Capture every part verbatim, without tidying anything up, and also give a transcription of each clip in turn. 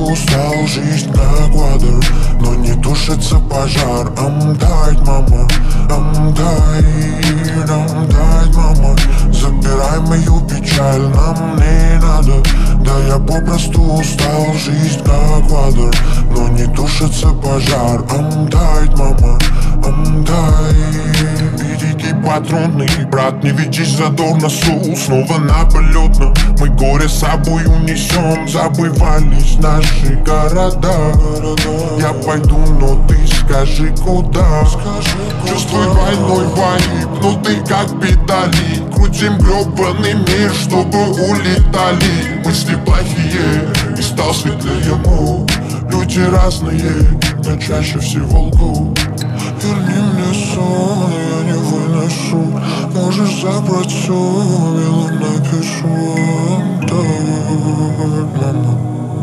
устал, жизнь как квадр, но не тушится пожар. Амдать, мама, амдай, амдать, мама. Забирай мою печаль, нам не надо. Да я попросту устал, жизнь как квадр, но не тушится пожар. Амдать, мама, амдай. Береги патронный, брат, не ведись задорно, сул. Снова на полетном мы горе с собой унесем. Забывались наши города. Я пойду, но ты скажи куда. Чувствуй двойной вайб, но ты как педали. Крутим гребаный мир, чтобы улетали. Мысли плохие, и стал светлее мук. Люди разные, но чаще всего лгут. Верни мне сон, я не выношу. Можешь забрать все, мило напишу. Амдай, мама,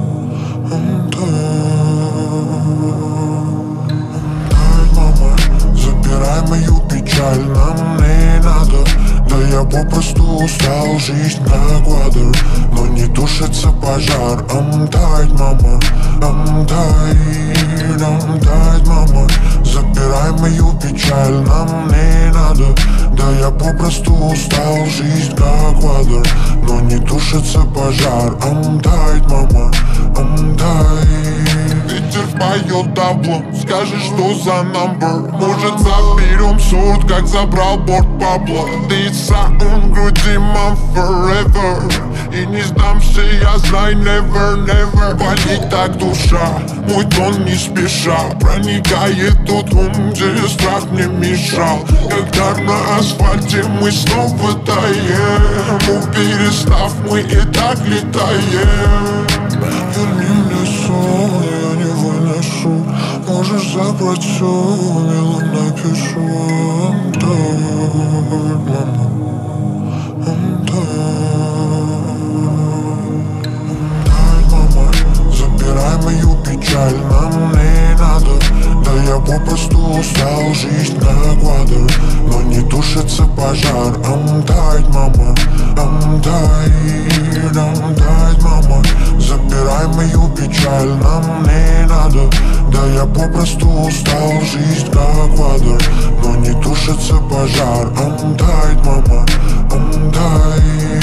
амдай, мама. Забирай мою печаль, нам не надо. Да я попросту устал, жизнь как квадр, но не тушится пожар. Амдай, мама, амдай, амдай, мама. Забирай мою печаль, нам не надо. Да я попросту устал, жизнь как квадр, но не тушится пожар. Амдай, мама, амдай. Ветер поет дабло, скажи, что за номер. Может, заберем сорт, как забрал борт Пабло. Ты сам в груди, мам, forever. И не сдамся, я знаю, never, never. Болит так душа, мой тон не спеша. Проникает тот ум, где страх мне мешал. Когда на асфальте мы снова таем, у перестав мы и так летаем. Верни мне сон, я не выношу. Можешь забрать все, мило напишу. Амдай, мама, амдай, амдай, мама. Забирай мою печаль, нам не надо. Да я попросту устал, жизнь как квадр, но не тушится пожар. Амдай, мама, амдай, амдай, мама. Забирай мою печаль, нам не надо. Да я попросту устал, жизнь как квадр, но не тушится пожар. Амдай, мама, амдай.